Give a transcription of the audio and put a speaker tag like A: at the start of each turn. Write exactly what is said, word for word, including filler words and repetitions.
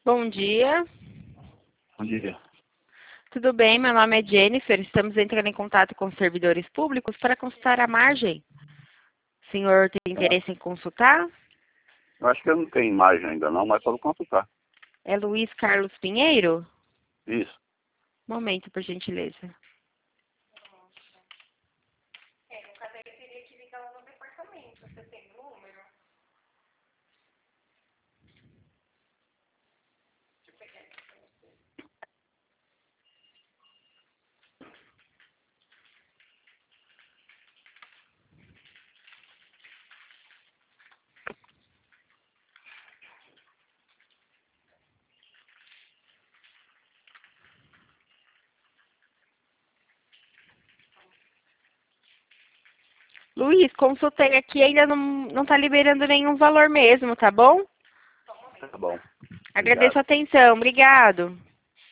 A: Bom dia.
B: Bom dia.
A: Tudo bem? Meu nome é Jennifer. Estamos entrando em contato com os servidores públicos para consultar a margem. O senhor tem
B: Ah,
A: interesse em consultar?
B: eu acho que eu não tenho imagem ainda não, mas pode consultar.
A: É Luiz Carlos Pinheiro?
B: Isso.
A: Momento, por gentileza. Luiz, consultei aqui, ainda não está liberando nenhum valor mesmo, tá bom?
B: Tá bom.
A: Agradeço
B: Obrigado.
A: a atenção. Obrigado.